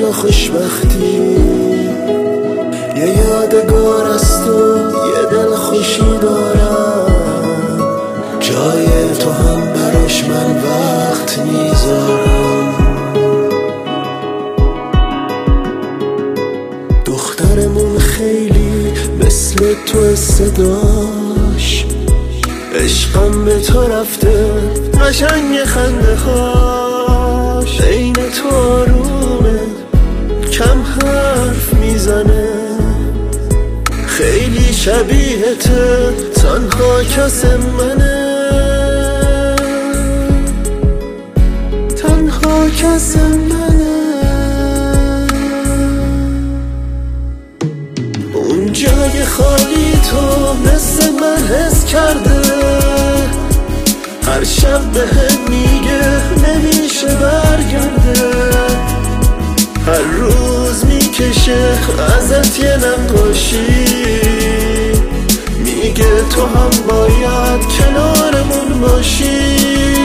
جا خوشبختی یه یادگار است و یه دل خوشی دارم، جای تو هم براش من وقت میذارم. دخترمون خیلی مثل تو صداش، عشقم به تو رفته قشنگ خنده هاش، عین تو آرومه کم حرف میزنه، خیلی شبیهته تنها کس منه، تنها کس منه. اون جای خالی تو مثل من حس کرده، هر شب بهم میگه نمیشه برگرده، هر روز میکشه ازت یه نقاشی، میگه تو هم باید کنارمون باشی.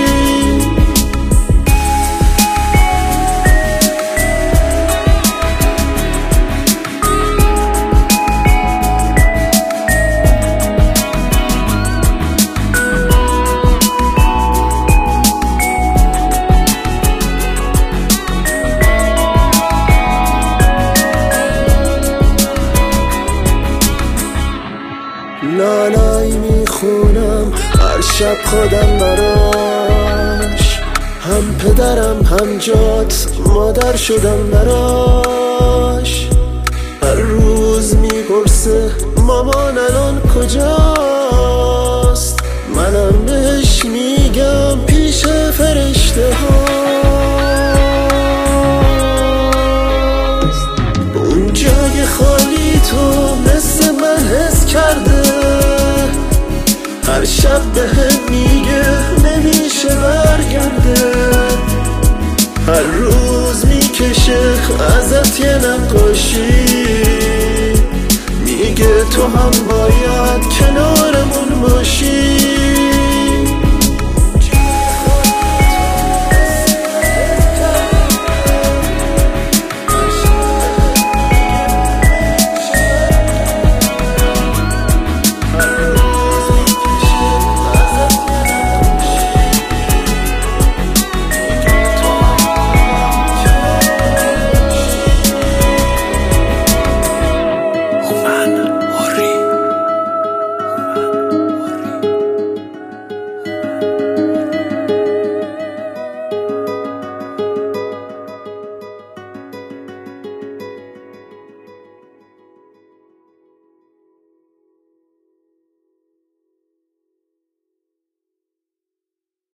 لالایی میخونم هر شب خودم براش، هم پدرم هم جات مادر شدم براش، هر روز میپرسه مامان الان کجاست، منم بهش میگم پیش فرشته هاست. اون جای خالی تو مثل من حس کرده، هر شب بهم میگه نمیشه برگرده، هر روز میکشه ازت یه نقاشی، میگه تو هم باید کنارمون باشی.